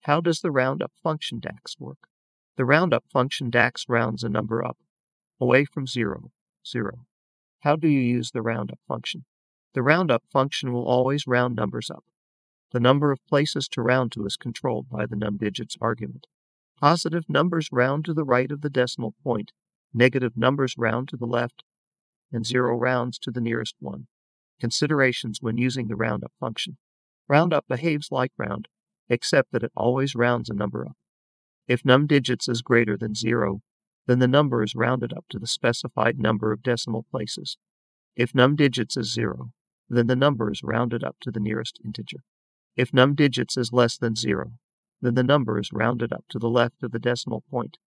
How does the roundup function DAX work? The roundup function DAX rounds a number up, away from 0, 0. How do you use the roundup function? The roundup function will always round numbers up. The number of places to round to is controlled by the numDigits argument. Positive numbers round to the right of the decimal point, negative numbers round to the left, and 0 rounds to the nearest one. Considerations when using the roundup function. Roundup behaves like round, except that it always rounds a number up. If numDigits is greater than 0, then the number is rounded up to the specified number of decimal places. If numDigits is 0, then the number is rounded up to the nearest integer. If numDigits is less than 0, then the number is rounded up to the left of the decimal point.